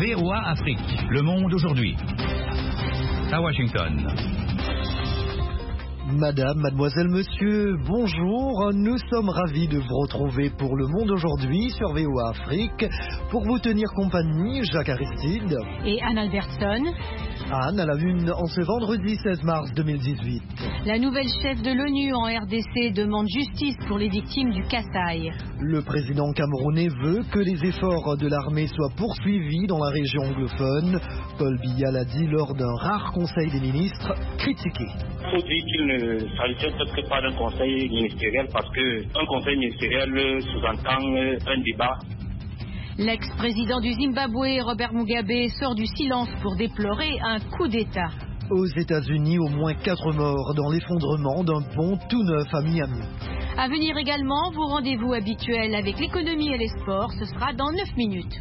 VOA Afrique, le monde aujourd'hui. À Washington. Madame, mademoiselle, monsieur, bonjour. Nous sommes ravis de vous retrouver pour Le Monde aujourd'hui sur VOA Afrique. Pour vous tenir compagnie, Jacques Aristide et Anne Albertson. Anne à la une en ce vendredi 16 mars 2018. La nouvelle chef de l'ONU en RDC demande justice pour les victimes du Kasaï. Le président camerounais veut que les efforts de l'armée soient poursuivis dans la région anglophone. Paul Biya l'a dit lors d'un rare conseil des ministres critiqué. Il faut dire qu'il ne s'agissait peut-être pas d'un conseil ministériel parce qu'un conseil ministériel sous-entend un débat. L'ex-président du Zimbabwe, Robert Mugabe, sort du silence pour déplorer un coup d'État. Aux États-Unis, au moins 4 morts dans l'effondrement d'un pont tout neuf à Miami. À venir également, vos rendez-vous habituels avec l'économie et les sports, ce sera dans 9 minutes.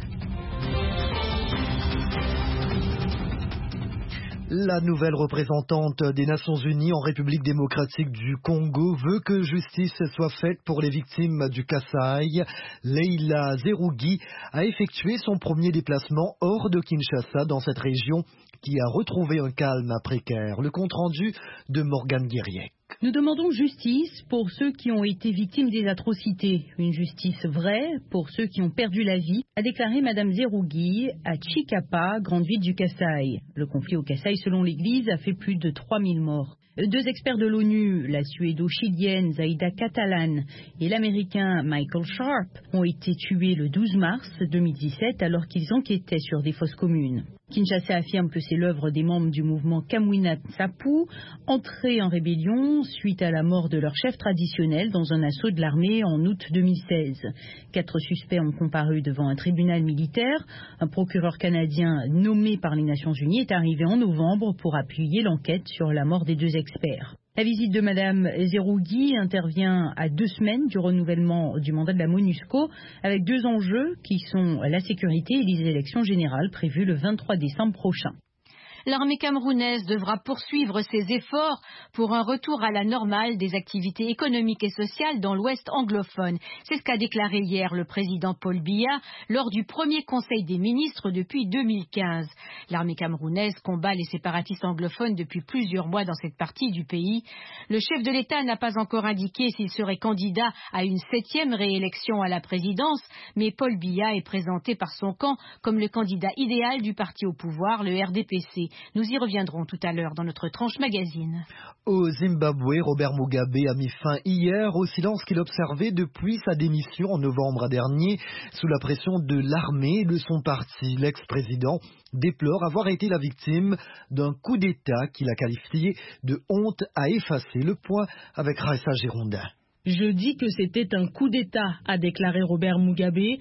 La nouvelle représentante des Nations Unies en République démocratique du Congo veut que justice soit faite pour les victimes du Kasaï. Leila Zerougui a effectué son premier déplacement hors de Kinshasa dans cette région qui a retrouvé un calme précaire. Le compte-rendu de Morgane Guériec. Nous demandons justice pour ceux qui ont été victimes des atrocités. Une justice vraie pour ceux qui ont perdu la vie, a déclaré Madame Zerougui à Chikapa, grande ville du Kasaï. Le conflit au Kasaï, selon l'Église, a fait plus de 3000 morts. 2 experts de l'ONU, la suédo-chilienne Zaida Catalan et l'américain Michael Sharp, ont été tués le 12 mars 2017 alors qu'ils enquêtaient sur des fosses communes. Kinshasa affirme que c'est l'œuvre des membres du mouvement Kamwina Nsapu, entrés en rébellion suite à la mort de leur chef traditionnel dans un assaut de l'armée en août 2016. 4 suspects ont comparu devant un tribunal militaire. Un procureur canadien nommé par les Nations Unies est arrivé en novembre pour appuyer l'enquête sur la mort des 2 experts. La visite de Madame Zerougui intervient à 2 semaines du renouvellement du mandat de la MONUSCO avec 2 enjeux qui sont la sécurité et les élections générales prévues le 23 décembre prochain. L'armée camerounaise devra poursuivre ses efforts pour un retour à la normale des activités économiques et sociales dans l'Ouest anglophone. C'est ce qu'a déclaré hier le président Paul Biya lors du premier conseil des ministres depuis 2015. L'armée camerounaise combat les séparatistes anglophones depuis plusieurs mois dans cette partie du pays. Le chef de l'État n'a pas encore indiqué s'il serait candidat à une 7e réélection à la présidence, mais Paul Biya est présenté par son camp comme le candidat idéal du parti au pouvoir, le RDPC. Nous y reviendrons tout à l'heure dans notre tranche magazine. Au Zimbabwe, Robert Mugabe a mis fin hier au silence qu'il observait depuis sa démission en novembre dernier sous la pression de l'armée et de son parti. L'ex-président déplore avoir été la victime d'un coup d'État qu'il a qualifié de honte à effacer. Le point avec Raissa Girondin. Je dis que c'était un coup d'État, a déclaré Robert Mugabe,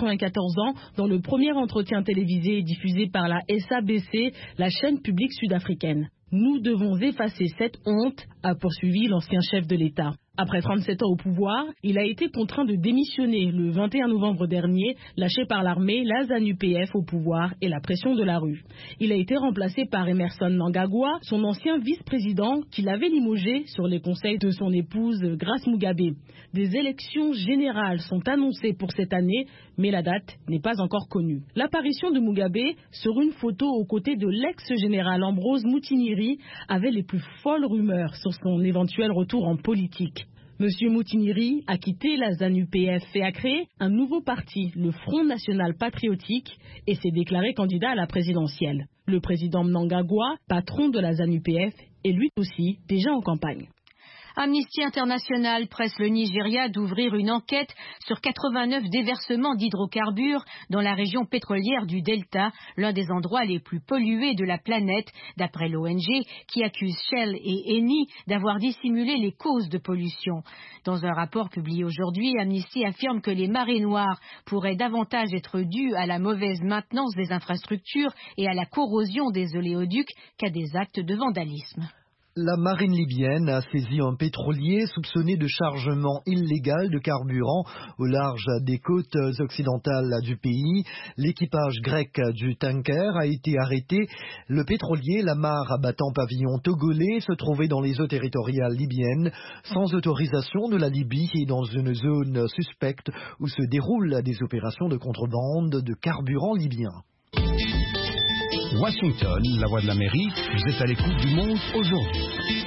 94 ans, dans le premier entretien télévisé diffusé par la SABC, la chaîne publique sud-africaine. Nous devons effacer cette honte, a poursuivi l'ancien chef de l'État. Après 37 ans au pouvoir, il a été contraint de démissionner le 21 novembre dernier, lâché par l'armée, la ZANU-PF au pouvoir et la pression de la rue. Il a été remplacé par Emmerson Mnangagwa, son ancien vice-président, qui l'avait limogé sur les conseils de son épouse Grace Mugabe. Des élections générales sont annoncées pour cette année, mais la date n'est pas encore connue. L'apparition de Mugabe sur une photo aux côtés de l'ex-général Ambrose Moutiniri avait les plus folles rumeurs sur son éventuel retour en politique. Monsieur Moutiniri a quitté la ZANU-PF et a créé un nouveau parti, le Front National Patriotique, et s'est déclaré candidat à la présidentielle. Le président Mnangagwa, patron de la ZANU-PF, est lui aussi déjà en campagne. Amnesty International presse le Nigeria d'ouvrir une enquête sur 89 déversements d'hydrocarbures dans la région pétrolière du Delta, l'un des endroits les plus pollués de la planète, d'après l'ONG qui accuse Shell et Eni d'avoir dissimulé les causes de pollution. Dans un rapport publié aujourd'hui, Amnesty affirme que les marées noires pourraient davantage être dues à la mauvaise maintenance des infrastructures et à la corrosion des oléoducs qu'à des actes de vandalisme. La marine libyenne a saisi un pétrolier soupçonné de chargement illégal de carburant au large des côtes occidentales du pays. L'équipage grec du tanker a été arrêté. Le pétrolier, l'amarre abattant pavillon togolais, se trouvait dans les eaux territoriales libyennes, sans autorisation de la Libye et dans une zone suspecte où se déroulent des opérations de contrebande de carburant libyen. Washington, la voix de l'Amérique, vous êtes à l'écoute du monde aujourd'hui.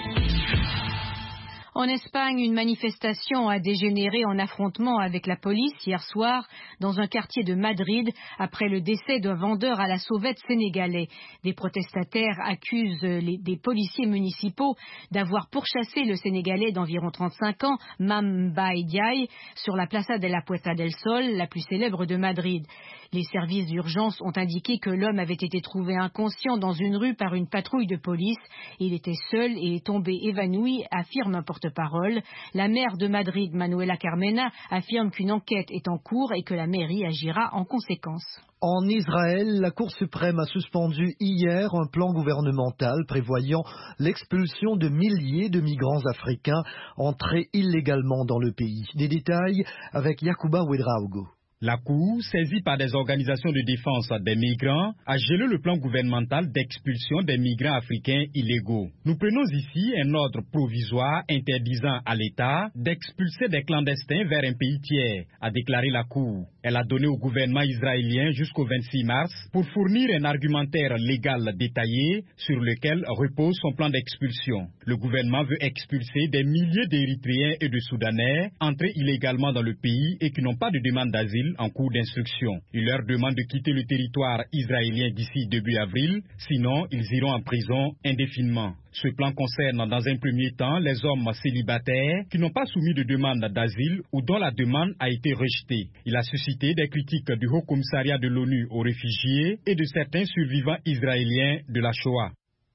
En Espagne, une manifestation a dégénéré en affrontement avec la police hier soir dans un quartier de Madrid après le décès d'un vendeur à la sauvette sénégalais. Des protestataires accusent des policiers municipaux d'avoir pourchassé le Sénégalais d'environ 35 ans, Mame Mbaye Diaye, sur la Plaza de la Puerta del Sol, la plus célèbre de Madrid. Les services d'urgence ont indiqué que l'homme avait été trouvé inconscient dans une rue par une patrouille de police. Il était seul et est tombé évanoui, affirme un porte-parole. La maire de Madrid, Manuela Carmena, affirme qu'une enquête est en cours et que la mairie agira en conséquence. En Israël, la Cour suprême a suspendu hier un plan gouvernemental prévoyant l'expulsion de milliers de migrants africains entrés illégalement dans le pays. Des détails avec Yacouba Ouedraogo. La Cour, saisie par des organisations de défense des migrants, a gelé le plan gouvernemental d'expulsion des migrants africains illégaux. Nous prenons ici un ordre provisoire interdisant à l'État d'expulser des clandestins vers un pays tiers, a déclaré la Cour. Elle a donné au gouvernement israélien jusqu'au 26 mars pour fournir un argumentaire légal détaillé sur lequel repose son plan d'expulsion. Le gouvernement veut expulser des milliers d'Érythréens et de Soudanais entrés illégalement dans le pays et qui n'ont pas de demande d'asile en cours d'instruction. Il leur demande de quitter le territoire israélien d'ici début avril, sinon ils iront en prison indéfiniment. Ce plan concerne dans un premier temps les hommes célibataires qui n'ont pas soumis de demande d'asile ou dont la demande a été rejetée. Il a suscité des critiques du Haut Commissariat de l'ONU aux réfugiés et de certains survivants israéliens de la Shoah.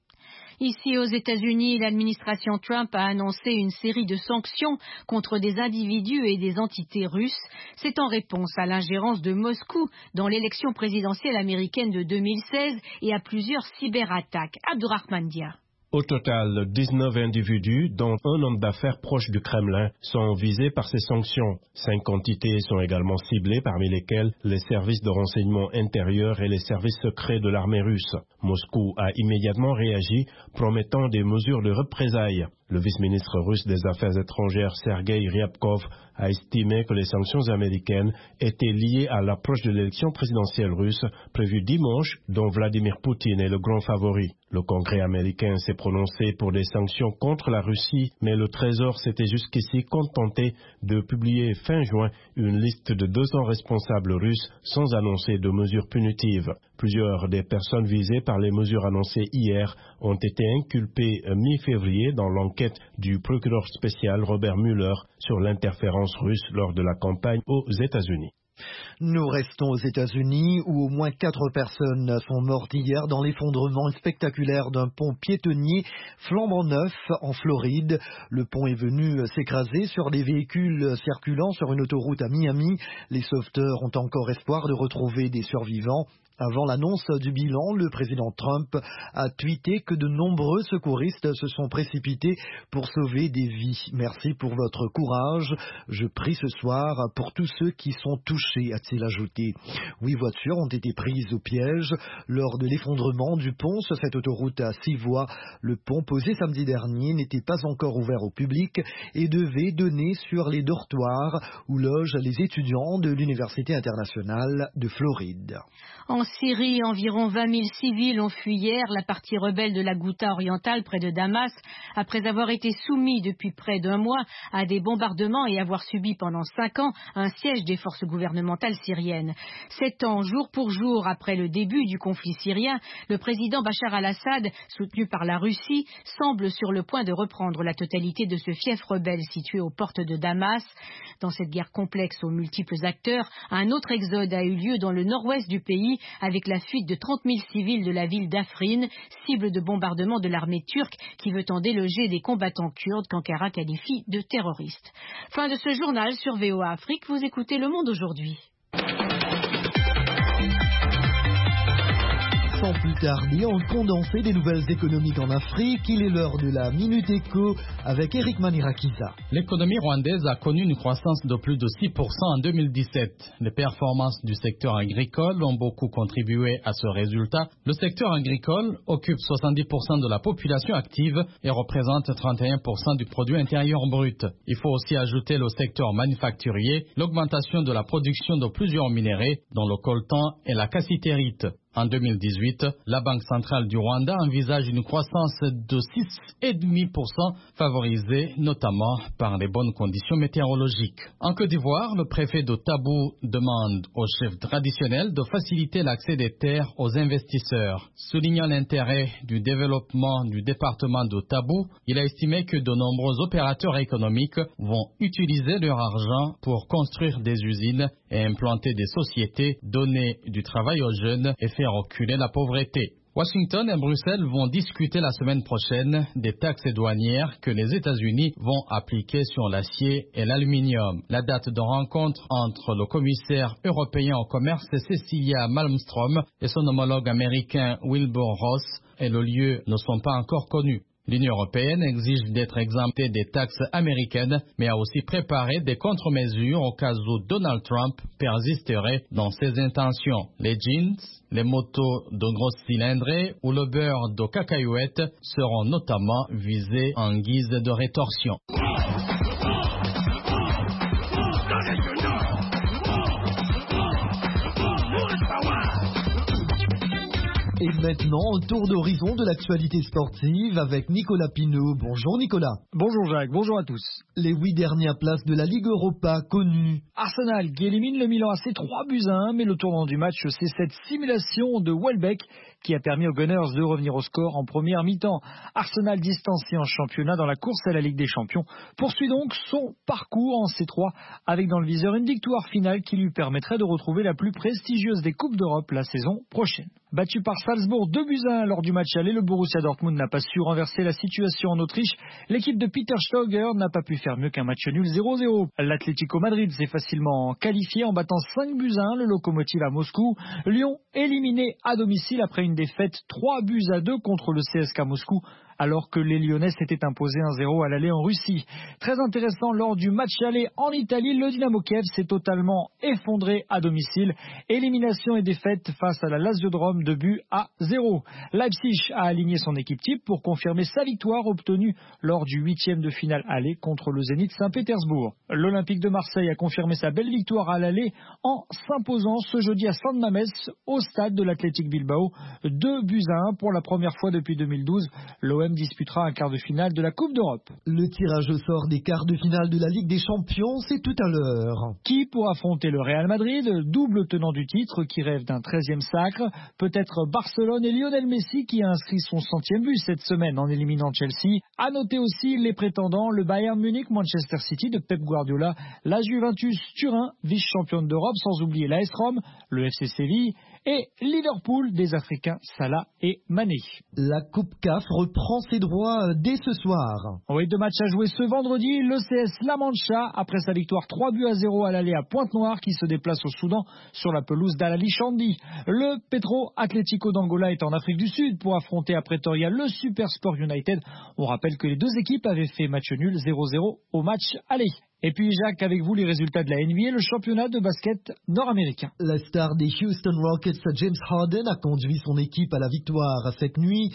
Ici aux États-Unis, l'administration Trump a annoncé une série de sanctions contre des individus et des entités russes. C'est en réponse à l'ingérence de Moscou dans l'élection présidentielle américaine de 2016 et à plusieurs cyberattaques. Abdurrahman Dia. Au total, 19 individus, dont un homme d'affaires proche du Kremlin, sont visés par ces sanctions. 5 entités sont également ciblées, parmi lesquelles les services de renseignement intérieur et les services secrets de l'armée russe. Moscou a immédiatement réagi, promettant des mesures de représailles. Le vice-ministre russe des Affaires étrangères Sergei Ryabkov a estimé que les sanctions américaines étaient liées à l'approche de l'élection présidentielle russe prévue dimanche, dont Vladimir Poutine est le grand favori. Le Congrès américain s'est prononcé pour des sanctions contre la Russie, mais le Trésor s'était jusqu'ici contenté de publier fin juin une liste de 200 responsables russes sans annoncer de mesures punitives. Plusieurs des personnes visées par les mesures annoncées hier ont été inculpées mi-février dans l'enquête du procureur spécial Robert Mueller sur l'interférence russe lors de la campagne aux États-Unis. Nous restons aux États-Unis où au moins 4 personnes sont mortes hier dans l'effondrement spectaculaire d'un pont piétonnier flambant neuf en Floride. Le pont est venu s'écraser sur des véhicules circulant sur une autoroute à Miami. Les sauveteurs ont encore espoir de retrouver des survivants. Avant l'annonce du bilan, le président Trump a tweeté que de nombreux secouristes se sont précipités pour sauver des vies. Merci pour votre courage. Je prie ce soir pour tous ceux qui sont touchés, a-t-il ajouté. 8 voitures ont été prises au piège lors de l'effondrement du pont sur cette autoroute à 6 voies. Le pont posé samedi dernier n'était pas encore ouvert au public et devait donner sur les dortoirs où logent les étudiants de l'Université internationale de Floride. En Syrie, environ 20 000 civils ont fui hier la partie rebelle de la Ghouta orientale près de Damas, après avoir été soumis depuis près d'un mois à des bombardements et avoir subi pendant 5 ans un siège des forces gouvernementales syriennes. 7 ans, jour pour jour après le début du conflit syrien, le président Bachar al-Assad, soutenu par la Russie, semble sur le point de reprendre la totalité de ce fief rebelle situé aux portes de Damas. Dans cette guerre complexe aux multiples acteurs, un autre exode a eu lieu dans le nord-ouest du pays avec la fuite de 30 000 civils de la ville d'Afrin, cible de bombardement de l'armée turque qui veut en déloger des combattants kurdes qu'Ankara qualifie de terroristes. Fin de ce journal sur VOA Afrique, vous écoutez Le Monde aujourd'hui. Sans plus tarder, on condensé des nouvelles économiques en Afrique. Il est l'heure de la Minute Éco avec Eric Manirakiza. L'économie rwandaise a connu une croissance de plus de 6% en 2017. Les performances du secteur agricole ont beaucoup contribué à ce résultat. Le secteur agricole occupe 70% de la population active et représente 31% du produit intérieur brut. Il faut aussi ajouter le secteur manufacturier, l'augmentation de la production de plusieurs minéraux, dont le coltan et la cassitérite. En 2018, la Banque centrale du Rwanda envisage une croissance de 6,5%, favorisée notamment par les bonnes conditions météorologiques. En Côte d'Ivoire, le préfet de Tabou demande aux chefs traditionnels de faciliter l'accès des terres aux investisseurs. Soulignant l'intérêt du développement du département de Tabou, il a estimé que de nombreux opérateurs économiques vont utiliser leur argent pour construire des usines et implanter des sociétés, donner du travail aux jeunes et faire reculer la pauvreté. Washington et Bruxelles vont discuter la semaine prochaine des taxes douanières que les États-Unis vont appliquer sur l'acier et l'aluminium. La date de rencontre entre le commissaire européen au commerce Cecilia Malmström et son homologue américain Wilbur Ross et le lieu ne sont pas encore connus. L'Union européenne exige d'être exemptée des taxes américaines, mais a aussi préparé des contre-mesures au cas où Donald Trump persisterait dans ses intentions. Les jeans, les motos de grosses cylindrées ou le beurre de cacahuètes seront notamment visés en guise de rétorsion. Et maintenant, tour d'horizon de l'actualité sportive avec Nicolas Pinault. Bonjour Nicolas. Bonjour Jacques, bonjour à tous. Les 8 dernières places de la Ligue Europa connues. Arsenal qui élimine le Milan AC 3-1, mais le tournant du match, c'est cette simulation de Welbeck qui a permis aux Gunners de revenir au score en première mi-temps. Arsenal, distancé en championnat dans la course à la Ligue des Champions, poursuit donc son parcours en C3 avec dans le viseur une victoire finale qui lui permettrait de retrouver la plus prestigieuse des Coupes d'Europe la saison prochaine. Battu par Salzbourg 2-1 lors du match aller, le Borussia Dortmund n'a pas su renverser la situation en Autriche. L'équipe de Peter Stöger n'a pas pu faire mieux qu'un match nul 0-0. L'Atlético Madrid s'est facilement qualifié en battant 5-1 le Lokomotiv à Moscou. Lyon éliminé à domicile après une défaite 3-2 contre le CSKA Moscou, alors que les Lyonnais s'étaient imposés 1-0 à l'aller en Russie. Très intéressant, lors du match aller en Italie, le Dynamo Kiev s'est totalement effondré à domicile. Élimination et défaite face à la Lazio de Rome, 2-0. Leipzig a aligné son équipe type pour confirmer sa victoire obtenue lors du 8e de finale aller contre le Zénith Saint-Pétersbourg. L'Olympique de Marseille a confirmé sa belle victoire à l'aller en s'imposant ce jeudi à San Mamés au stade de l'Athletic Bilbao, 2-1 pour la première fois depuis 2012. L'OM disputera un quart de finale de la Coupe d'Europe. Le tirage au sort des quarts de finale de la Ligue des Champions, c'est tout à l'heure. Qui pour affronter le Real Madrid, double tenant du titre qui rêve d'un 13e sacre? Peut-être Barcelone et Lionel Messi qui a inscrit son 100e but cette semaine en éliminant Chelsea. À noter aussi les prétendants, le Bayern Munich, Manchester City de Pep Guardiola, la Juventus Turin, vice-championne d'Europe, sans oublier l'AS Rome, le FC Séville et Liverpool des Africains Salah et Mané. La Coupe CAF reprend ses droits dès ce soir. Oui, 2 matchs à jouer ce vendredi. Le CS La Mancha, après sa victoire 3-0 à l'aller à Pointe-Noire, qui se déplace au Soudan sur la pelouse d'Al-Ali Chandi. Le Petro Atlético d'Angola est en Afrique du Sud pour affronter à Pretoria le Supersport United. On rappelle que les deux équipes avaient fait match nul 0-0 au match aller. Et puis Jacques, avec vous les résultats de la NBA, le championnat de basket nord-américain. La star des Houston Rockets, James Harden, a conduit son équipe à la victoire cette nuit,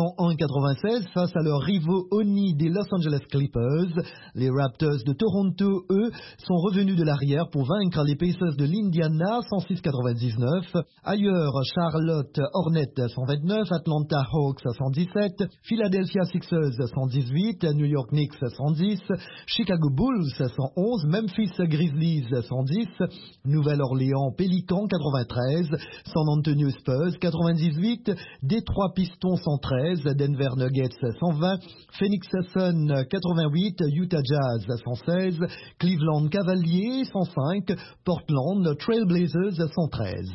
101-96 face à leurs rivaux Oni des Los Angeles Clippers. Les Raptors de Toronto, eux, sont revenus de l'arrière pour vaincre les Pacers de l'Indiana, 106-99. Ailleurs, Charlotte Hornets 129, Atlanta Hawks 117, Philadelphia Sixers 118, New York Knicks 110, Chicago Bulls 111, Memphis Grizzlies 110, Nouvelle-Orléans Pélicans 93, San Antonio Spurs 98, Détroit Pistons 113, Denver Nuggets 120, Phoenix Suns 88, Utah Jazz 116, Cleveland Cavaliers 105, Portland Trail Blazers 113.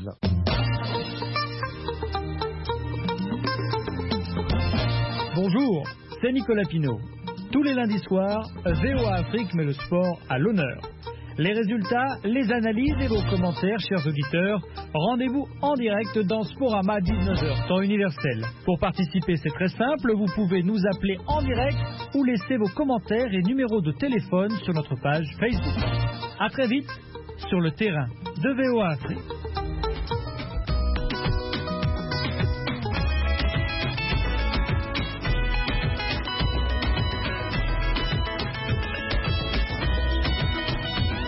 Bonjour, c'est Nicolas Pinault. Tous les lundis soirs, VOA Afrique met le sport à l'honneur. Les résultats, les analyses et vos commentaires, chers auditeurs, rendez-vous en direct dans Sporama 19h, temps universel. Pour participer, c'est très simple, vous pouvez nous appeler en direct ou laisser vos commentaires et numéros de téléphone sur notre page Facebook. À très vite sur le terrain de VOA Afrique.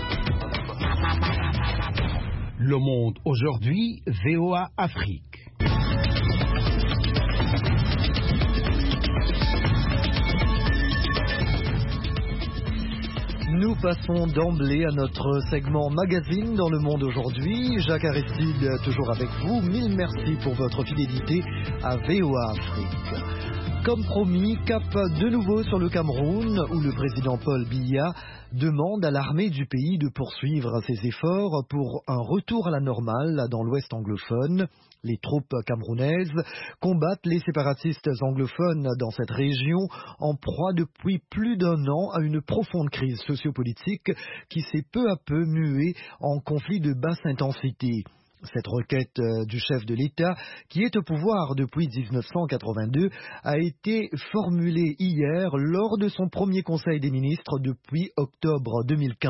Le monde aujourd'hui, VOA Afrique. passons d'emblée à notre segment magazine dans le monde aujourd'hui. Jacques Aristide, toujours avec vous. Mille merci pour votre fidélité à VOA Afrique. Comme promis, cap de nouveau sur le Cameroun, où le président Paul Biya demande à l'armée du pays de poursuivre ses efforts pour un retour à la normale dans l'ouest anglophone. Les troupes camerounaises combattent les séparatistes anglophones dans cette région en proie depuis plus d'1 an à une profonde crise sociopolitique qui s'est peu à peu muée en conflit de basse intensité. Cette requête du chef de l'État, qui est au pouvoir depuis 1982, a été formulée hier lors de son premier conseil des ministres depuis octobre 2015.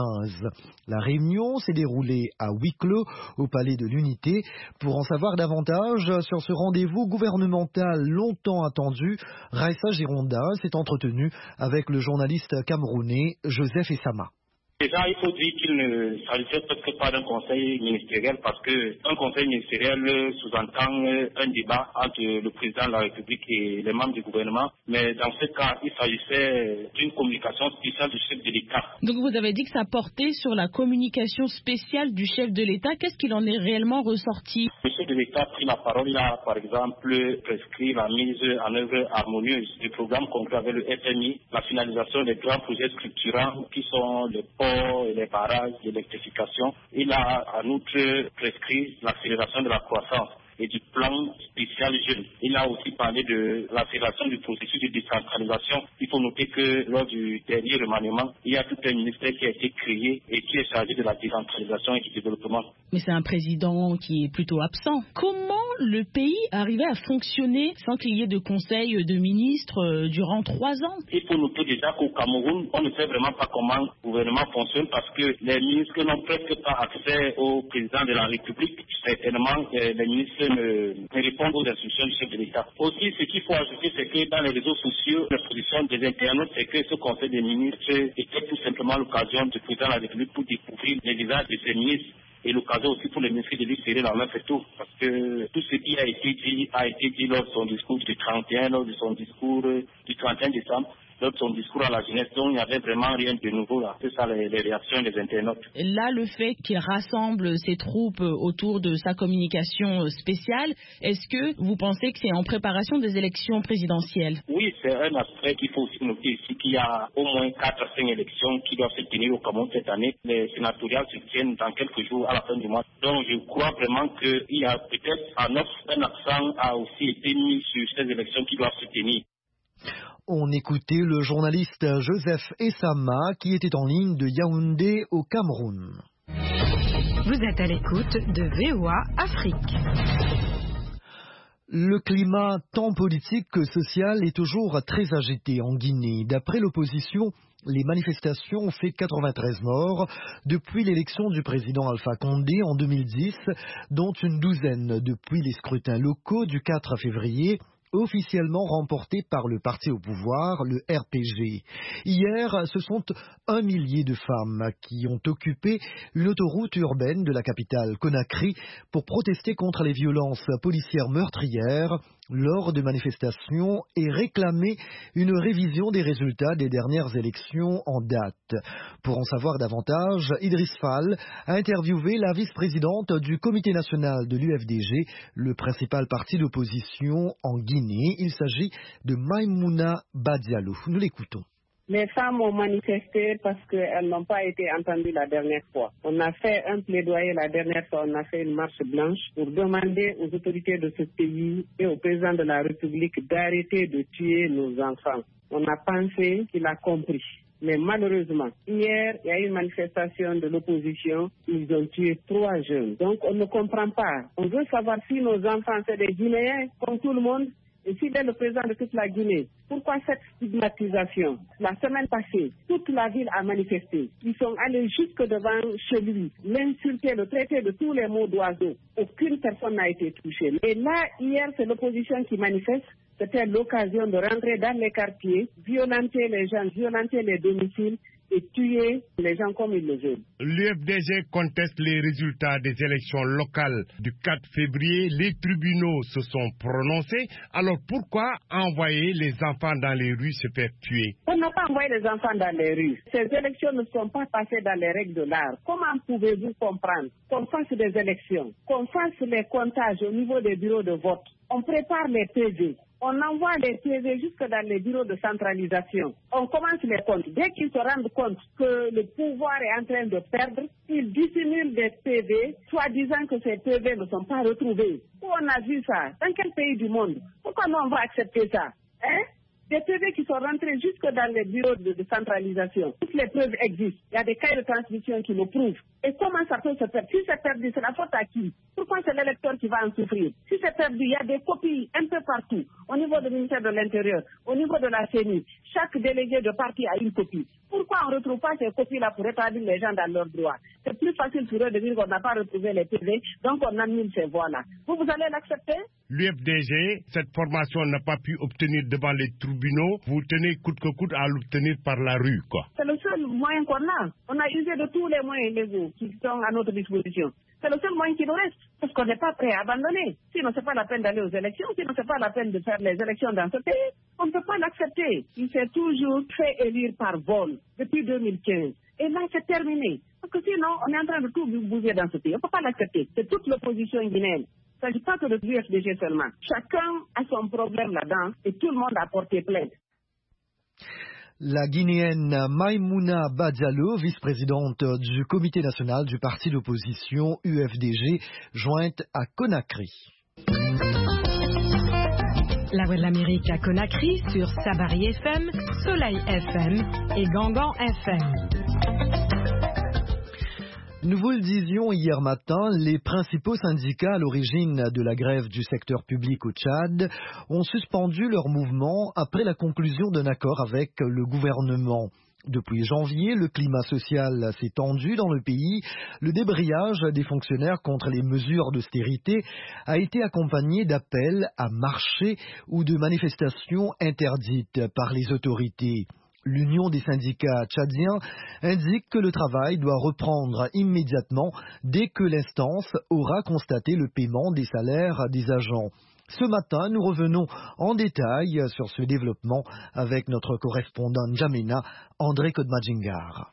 La réunion s'est déroulée à huis clos au Palais de l'Unité. Pour en savoir davantage sur ce rendez-vous gouvernemental longtemps attendu, Raissa Gironda s'est entretenue avec le journaliste camerounais Joseph Essama. Déjà, il faut dire qu'il ne s'agissait peut-être pas d'un conseil ministériel parce qu'un conseil ministériel sous-entend un débat entre le président de la République et les membres du gouvernement. Mais dans ce cas, il s'agissait d'une communication spéciale du chef de l'État. Donc vous avez dit que ça portait sur la communication spéciale du chef de l'État. Qu'est-ce qu'il en est réellement ressorti? Le chef de l'État a pris la parole. Il a, par exemple, prescrit la mise en œuvre harmonieuse du programme concret avec le FMI, la finalisation des grands projets structurants qui sont le et les barrages d'électrification. Il a en outre prescrit l'accélération de la croissance et du plan spécial jeune. Il a aussi parlé de l'accélération du processus de décentralisation. Il faut noter que lors du dernier remaniement, il y a tout un ministère qui a été créé et qui est chargé de la décentralisation et du développement. Mais c'est un président qui est plutôt absent. Comment le pays arrivait à fonctionner sans qu'il y ait de conseil de ministres durant 3 ans? Il faut noter déjà qu'au Cameroun, on ne sait vraiment pas comment le gouvernement fonctionne parce que les ministres n'ont presque pas accès au président de la République. Certainement, les ministres ne répondent aux instructions du chef de l'État. Aussi, ce qu'il faut ajouter, c'est que dans les réseaux sociaux, la position des internautes, c'est que ce conseil des ministres était tout simplement l'occasion du président de la République pour découvrir les visages de ses ministres. Et l'occasion aussi pour les ministres de lui serrer la main, c'est tout. Parce que tout ce qui a été dit lors de son discours du 31, lors de son discours du 31 décembre, lors de son discours à la jeunesse. Donc, il n'y avait vraiment rien de nouveau là. C'est ça les réactions des internautes. Là, le fait qu'il rassemble ses troupes autour de sa communication spéciale, est-ce que vous pensez que c'est en préparation des élections présidentielles? Oui, c'est un aspect qu'il faut aussi noter ici, qu'il y a au moins 4 à 5 élections qui doivent se tenir au Cameroun cette année. Les sénatoriales se tiennent dans quelques jours à la fin du mois. Donc, je crois vraiment qu'il y a peut-être un accent a aussi été mis sur ces élections qui doivent se tenir. On écoutait le journaliste Joseph Essama qui était en ligne de Yaoundé au Cameroun. Vous êtes à l'écoute de VOA Afrique. Le climat tant politique que social est toujours très agité en Guinée. D'après l'opposition, les manifestations ont fait 93 morts depuis l'élection du président Alpha Condé en 2010, dont une douzaine depuis les scrutins locaux du 4 février, officiellement remporté par le parti au pouvoir, le RPG. Hier, ce sont 1 millier de femmes qui ont occupé une autoroute urbaine de la capitale Conakry pour protester contre les violences policières meurtrières lors de manifestations et réclamer une révision des résultats des dernières élections en date. Pour en savoir davantage, Idriss Fall a interviewé la vice-présidente du Comité national de l'UFDG, le principal parti d'opposition en Guinée. Il s'agit de Maïmouna Badialou. Nous l'écoutons. Les femmes ont manifesté parce qu'elles n'ont pas été entendues la dernière fois. On a fait un plaidoyer la dernière fois, on a fait une marche blanche pour demander aux autorités de ce pays et au président de la République d'arrêter de tuer nos enfants. On a pensé qu'il a compris. Mais malheureusement, hier, il y a eu une manifestation de l'opposition. Ils ont tué 3 jeunes. Donc, on ne comprend pas. On veut savoir si nos enfants, c'est des Guinéens, comme tout le monde. Et s'il est le président de toute la Guinée, pourquoi cette stigmatisation? La semaine passée, toute la ville a manifesté. Ils sont allés jusque devant chez lui, l'insulter, le traiter de tous les mots d'oiseau. Aucune personne n'a été touchée. Et là, hier, c'est l'opposition qui manifeste. C'était l'occasion de rentrer dans les quartiers, violenter les gens, violenter les domiciles et tuer les gens comme ils le veulent. L'UFDG conteste les résultats des élections locales du 4 février. Les tribunaux se sont prononcés. Alors pourquoi envoyer les enfants dans les rues se faire tuer? On n'a pas envoyé les enfants dans les rues. Ces élections ne sont pas passées dans les règles de l'art. Comment pouvez-vous comprendre qu'on fasse des élections, qu'on fasse les comptages au niveau des bureaux de vote? On prépare les PV. On envoie les PV jusque dans les bureaux de centralisation. On commence les comptes. Dès qu'ils se rendent compte que le pouvoir est en train de perdre, ils dissimulent des PV, soi-disant que ces PV ne sont pas retrouvés. Où on a vu ça? Dans quel pays du monde? Pourquoi nous on va accepter ça? Des PV qui sont rentrés jusque dans les bureaux de centralisation. Toutes les preuves existent. Il y a des cahiers de transmission qui le prouvent. Et comment ça peut se perdre? Si c'est perdu, c'est la faute à qui? Pourquoi c'est l'électeur qui va en souffrir? Si c'est perdu, il y a des copies un peu partout. Au niveau du ministère de l'Intérieur, au niveau de la CENI, chaque délégué de parti a une copie. Pourquoi on ne retrouve pas ces copies-là pour rétablir les gens dans leurs droits? C'est plus facile pour eux de dire qu'on n'a pas retrouvé les PV, donc on annule ces voix-là. Vous allez l'accepter? L'UFDG, cette formation n'a pas pu obtenir devant les tribunaux. Vous tenez coûte que coûte à l'obtenir par la rue, quoi. C'est le seul moyen qu'on a. On a usé de tous les moyens légaux qui sont à notre disposition. C'est le seul moyen qui nous reste, parce qu'on n'est pas prêt à abandonner. Sinon, c'est pas la peine d'aller aux élections, sinon, c'est pas la peine de faire les élections dans ce pays. On ne peut pas l'accepter. Il s'est toujours fait élire par vol depuis 2015. Et là, c'est terminé. Parce que sinon, on est en train de tout bouger dans ce pays. On ne peut pas l'accepter. C'est toute l'opposition guinéenne. Il ne s'agit pas que de l'UFDG seulement. Chacun a son problème là-dedans et tout le monde a porté plainte. La Guinéenne Maïmouna Badialo, vice-présidente du comité national du parti d'opposition UFDG, jointe à Conakry. La Voix de l'Amérique à Conakry sur Sabari FM, Soleil FM et Gangan FM. Nous vous le disions hier matin, les principaux syndicats à l'origine de la grève du secteur public au Tchad ont suspendu leur mouvement après la conclusion d'un accord avec le gouvernement. Depuis janvier, le climat social s'est tendu dans le pays. Le débrayage des fonctionnaires contre les mesures d'austérité a été accompagné d'appels à marcher ou de manifestations interdites par les autorités. L'Union des syndicats tchadiens indique que le travail doit reprendre immédiatement dès que l'instance aura constaté le paiement des salaires des agents. Ce matin, nous revenons en détail sur ce développement avec notre correspondant N'Djamena, André Kodmadjingar.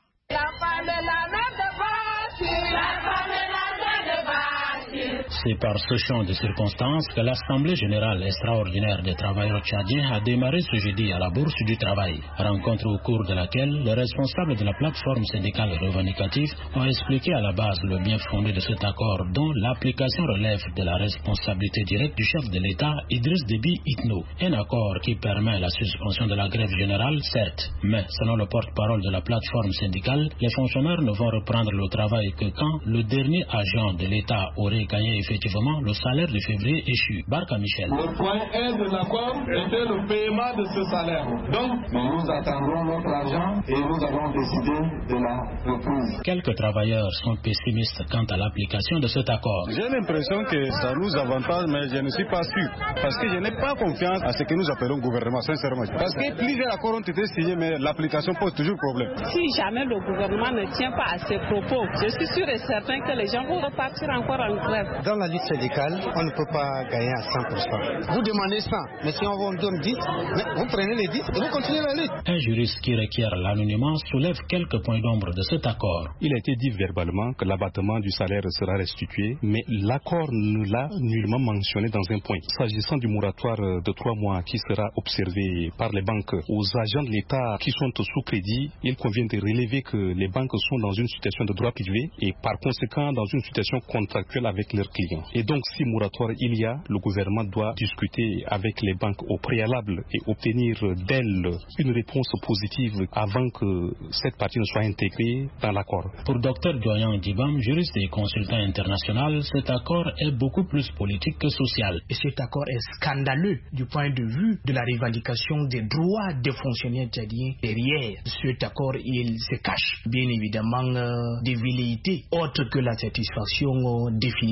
C'est par ce champ de circonstances que l'Assemblée générale extraordinaire des travailleurs tchadiens a démarré ce jeudi à la Bourse du Travail. Rencontre au cours de laquelle les responsables de la plateforme syndicale revendicative ont expliqué à la base le bien fondé de cet accord dont l'application relève de la responsabilité directe du chef de l'État Idriss Déby Itno. Un accord qui permet la suspension de la grève générale, certes, mais selon le porte-parole de la plateforme syndicale, les fonctionnaires ne vont reprendre le travail que quand le dernier agent de l'État aurait gagné effectivement le salaire de février échu. Barka Michel. Le point 1 de l'accord était le paiement de ce salaire. Donc, nous attendrons notre argent et nous avons décidé de la reprise. Quelques travailleurs sont pessimistes quant à l'application de cet accord. J'ai l'impression que ça nous avantage, mais je ne suis pas sûr. Parce que je n'ai pas confiance à ce que nous appelons gouvernement, sincèrement. Parce que plusieurs accords ont été signés, mais l'application pose toujours problème. Si jamais le gouvernement ne tient pas à ses propos, je suis sûr et certain que les gens vont repartir encore en grève. Dans la lutte syndicale, on ne peut pas gagner à 100%. Vous demandez 100, mais si on vous donne 10, vous prenez les 10 et vous continuez la lutte. Un juriste qui requiert l'anonymat soulève quelques points d'ombre de cet accord. Il a été dit verbalement que l'abattement du salaire sera restitué, mais l'accord ne l'a nullement mentionné dans un point. S'agissant du moratoire de 3 mois qui sera observé par les banques aux agents de l'État qui sont sous crédit, il convient de relever que les banques sont dans une situation de droit privé et par conséquent dans une situation contractuelle avec leurs clients. Et donc si moratoire il y a, le gouvernement doit discuter avec les banques au préalable et obtenir d'elles une réponse positive avant que cette partie ne soit intégrée dans l'accord. Pour Dr Doyan Dibam, juriste et consultant international, cet accord est beaucoup plus politique que social. Et cet accord est scandaleux du point de vue de la revendication des droits des fonctionnaires tchadiens. Derrière cet accord, il se cache bien évidemment des velléités autres que la satisfaction définitive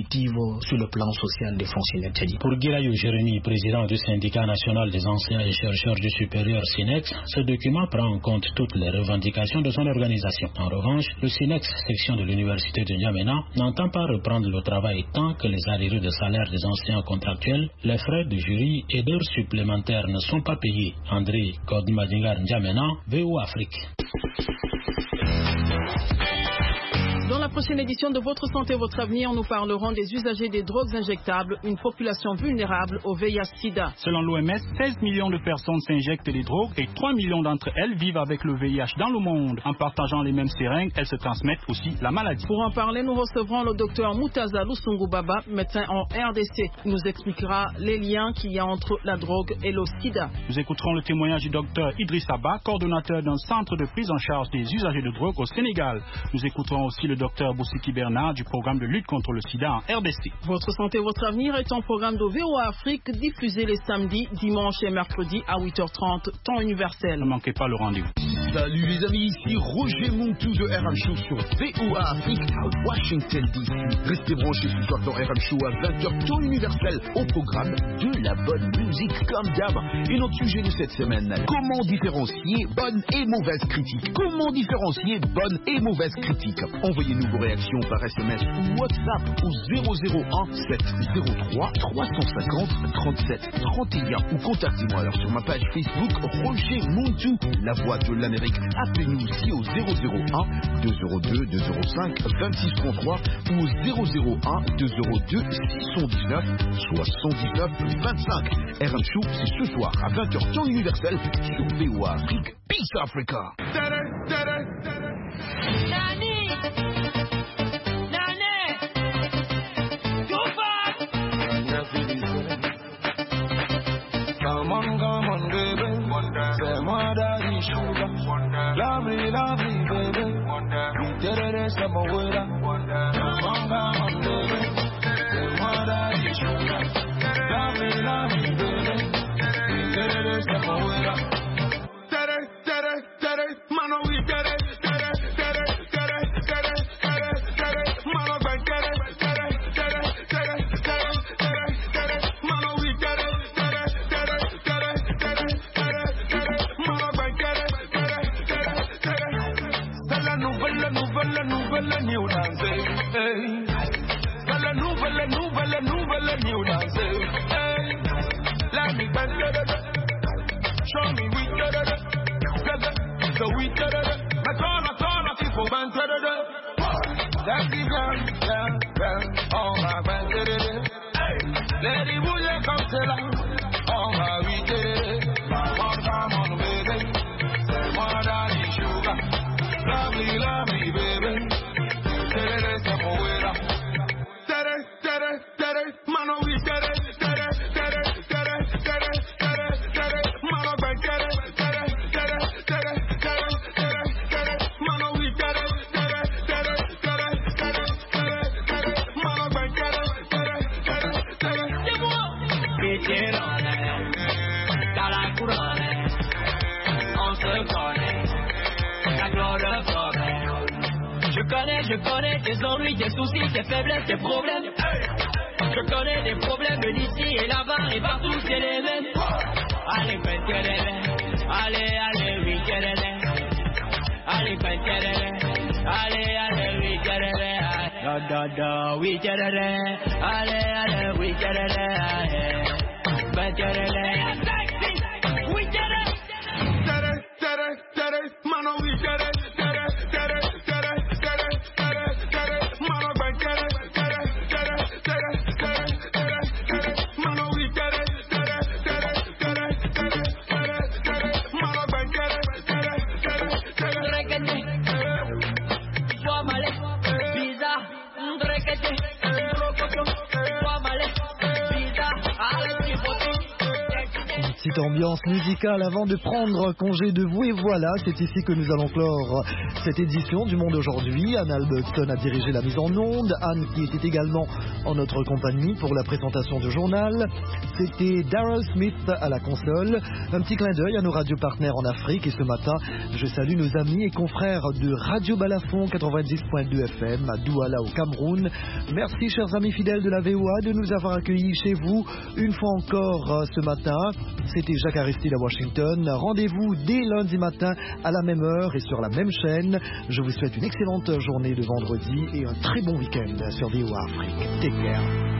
d'abord sur le plan social des fonctionnaires tchadiens. Pour Guirayo Jérémy, président du syndicat national des enseignants et chercheurs du supérieur SYNEX, ce document prend en compte toutes les revendications de son organisation. En revanche, le SYNEX, section de l'université de N'Djamena, n'entend pas reprendre le travail tant que les arriérés de salaire des enseignants contractuels, les frais de jury et d'heures supplémentaires ne sont pas payés. André Kodmadingar N'Djamena, VOA Afrique. Dans la prochaine édition de Votre Santé, Votre Avenir, nous parlerons des usagers des drogues injectables, une population vulnérable au VIH-Sida. Selon l'OMS, 16 millions de personnes s'injectent les drogues et 3 millions d'entre elles vivent avec le VIH dans le monde. En partageant les mêmes seringues, elles se transmettent aussi la maladie. Pour en parler, nous recevrons le docteur Moutaza Lusungu Baba, médecin en RDC. Il nous expliquera les liens qu'il y a entre la drogue et le sida. Nous écouterons le témoignage du docteur Idriss Abba, coordonnateur d'un centre de prise en charge des usagers de drogue au Sénégal. Nous écouterons aussi le docteur Boussiki Bernard du programme de lutte contre le sida en RDC. Votre santé, votre avenir est un programme de VOA Afrique diffusé les samedis, dimanches et mercredis à 8h30, temps universel. Ne manquez pas le rendez-vous. Salut les amis, ici Roger Montou de RM Show sur VOA Afrique à Washington DC. Restez branchés ce soir dans RM Show à 20h, temps universel, au programme de la bonne musique comme d'hab. Et notre sujet de cette semaine, comment différencier bonne et mauvaise critique. Comment différencier bonne et mauvaise critique. Envoyez-nous vos réactions par SMS ou WhatsApp au 001 703 350 37 31 ou contactez-moi alors sur ma page Facebook Roger Montou, la voix de l'Amérique. Appelez-nous aussi au 001 202 205 2633 ou au 001 202 619 79 25. RM Show, c'est ce soir à 20h temps universel sur VOA Afrique. Peace Africa. Come on, baby. C'est moi daddy sugar. Lovely, lovely, baby. We did it, c'est mon willa. Come on, baby. C'est moi daddy sugar. Lovely, lovely, baby. We did it, c'est mon willa. Mano, we did it. Show me we get it, so we get it. My people band to it. That's the girl, oh my band to it. Lady, will you come tell her? Oh my, we get it. Come on, baby. Say more daddy sugar. Lovely, lovely, baby. Get it, some more. Mano, we get it. Je connais tes ennuis, tes soucis, tes faiblesses, tes problèmes. Je connais des problèmes d'ici et là-bas et partout, c'est les mêmes. Allez, allez, oui, allez, allez, oui, da, oui, allez, oui, Mano, we get it. Petite ambiance musicale avant de prendre congé de vous. Et voilà, c'est ici que nous allons clore cette édition du Monde aujourd'hui. Anne Albertson a dirigé la mise en onde. Anne qui était également en notre compagnie pour la présentation du journal. C'était Daryl Smith à la console. Un petit clin d'œil à nos radios partenaires en Afrique. Et ce matin, je salue nos amis et confrères de Radio Balafon 90.2 FM à Douala au Cameroun. Merci chers amis fidèles de la VOA de nous avoir accueillis chez vous une fois encore ce matin. C'était Jacques Aristide à Washington. Rendez-vous dès lundi matin à la même heure et sur la même chaîne. Je vous souhaite une excellente journée de vendredi et un très bon week-end sur VOA Afrique. Take care.